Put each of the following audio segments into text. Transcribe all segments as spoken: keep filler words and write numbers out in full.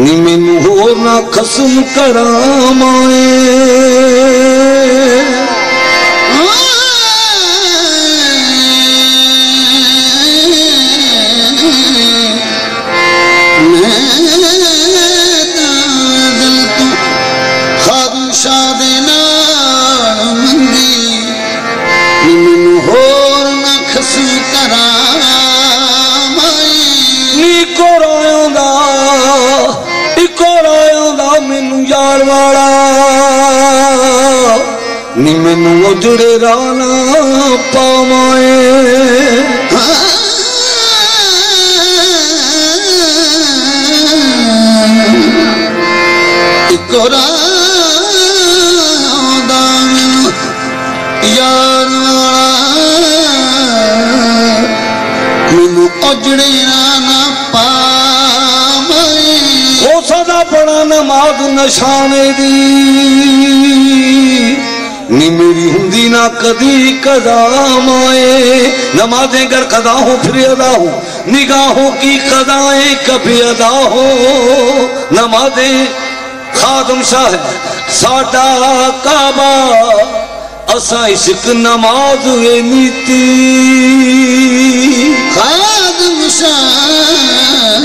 नी मैनू होर ना खसम करामाए यार वाला नी मैनू उजड़े राना पावाए यार वाला मैनू उजड़े राना पावाए ओ सदा पड़ा नमाज नशाने दी नी मेरी हुंदी ना कदी कदा माए नमाजें कर कदा हो फिर अदा हो निगाहों की कदाएं कभी अदा हो नमाजें खादम शाह साडा काबा असा इश्क नमाज ए नीति खादम शाह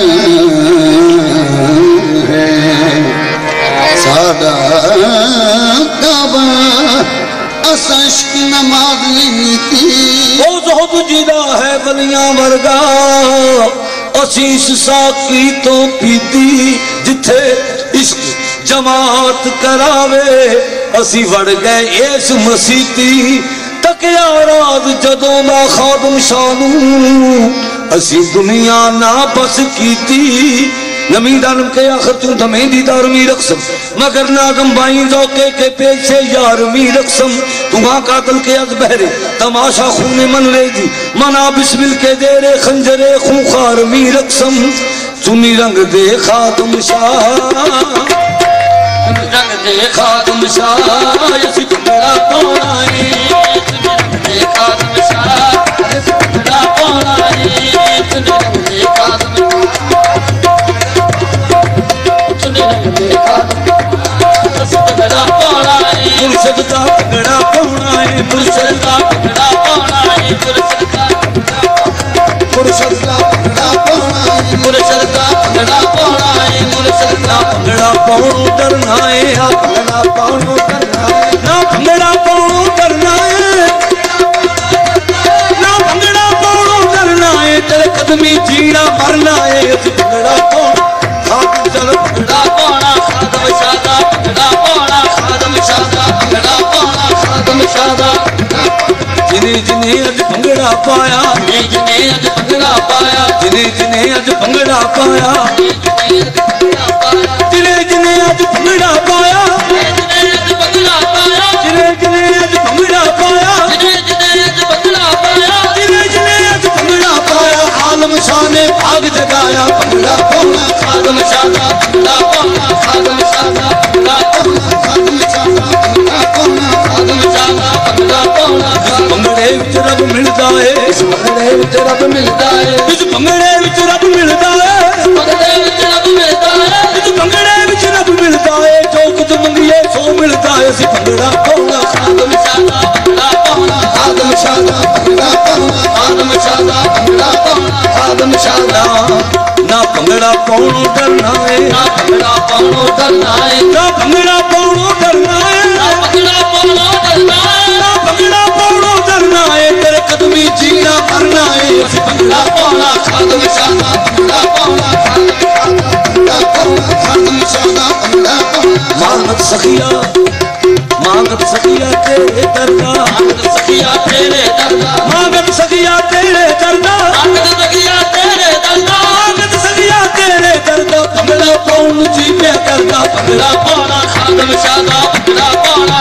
साडा काबा असा इश्क नमाज ए नीति ओ ज़ुहद जिदा है बलियां वर्गा असीस साकी तो पीती जिथे इश्क जमात करावे असी वड़ गए इस मसीती तकिया राज जदों दा खादम शानू असी दुनिया ना बस कीती नमी दानम के आखिर तू धमेंदी दारमी रक्सम मगर नागम बाई जोके के पेशे यारमी रक्सम तुम्हा कातल के अज बहरे तमाशा खूने मन ले दी मना बिस्मिल के देरे खंजरे खूंखार मी रक्सम चुनी रंग दे खादम शाह रंग दे खादम शाह यसी भंगड़ा पाउणा है रंग दे खादम शाह यसी भंगड़ा पाउणा है रंग दे खादम मुर्शद का भंगड़ा पाउणा है मुर्शद का भंगड़ा पाउणा है मुर्शद का भंगड़ा पाउणा है मुर्शद का भंगड़ा पाउणा है मुर्शद का भंगड़ा पाउणो करना है आ भंगड़ा पाउणो करना है ना भंगड़ा पाउणो करना है ना भंगड़ा पाउणो करना है तेरे कदमी जीना मरना है भंगड़ा पाउणो खादम चल भंगड़ा पाउणा खादम शादा भंगड़ा पाउणा खादम शादा भंगड़ा पाउणा खादम शादा जिने जिने अज भंगड़ा पाया जिने जिने अज भंगड़ा पाया जिने जिने अज भंगड़ा पाया जिने जिने अज भंगड़ा पाया जिने जिने अज भंगड़ा पाया जिने जिने अज भंगड़ा पाया जिने जिने अज भंगड़ा पाया आलम शाह ने भाग जगाया भंगड़ा पाउणा खादम शादा भंगड़ा पाउणा खादम शादा भंगड़ा पाउणा खादम शादा भंगड़ा पाउणा खादम शादा भंगड़ा पाउणा भंगड़े विच रब मिलदा है इस भंगड़े विच रब मिलदा है इस भंगड़े विच रब मिलदा है भंगड़े विच रब मिलदा है इस भंगड़े विच रब मिलदा है जो कुछ मंगिए सो मिलदा है इस भंगड़ा पाउणा खादम शादा भंगड़ा पाउणा खादम शादा भंगड़ा पाउणा खादम शादा भंगड़ा पाउणा खादम शादा ना भंगड़ा पाउणो डरना है ना भंगड़ा पाउणो डरना है ना भंगड़ा पाउणो डरना है ना भंगड़ा पाउणो डरना है ना भंगड़ा पाउणो डरना है तेरे कदमी जीना मरना है इस भंगड़ा पाउणा खादम शादा भंगड़ा पाउणा खादम शादा भंगड़ा पाउणा खादम शादा भंगड़ा पाउणा मांगत सखिया मांगत सखिया तेरे दरदा मांगत सखिया तेरे दरदा मांगत सखिया तेरे दरदा मांगत सखिया तेरे दरदा मांगत सखिया तेरे दरदा भंगड़ा पाउण जी पे करदा भंगड़ा पाउणा खादम शादा भंगड़ा पाउणा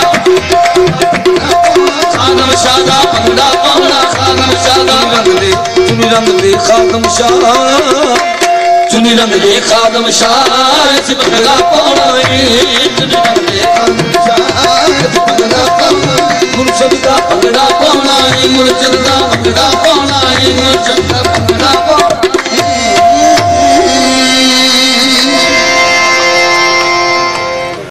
खादम शादा भंगड़ा पाउणा खादम शादा रंग दे चुनी रंग दे खादम शाह चुनी रंग दे खादम शाह इस भंगड़ा पाउणा है चुनी रंग दे खादम शाह इस भंगड़ा पाउणा मुर्शद का भंगड़ा पाउणा है मुर्शद का भंगड़ा पाउणा है मुर्शद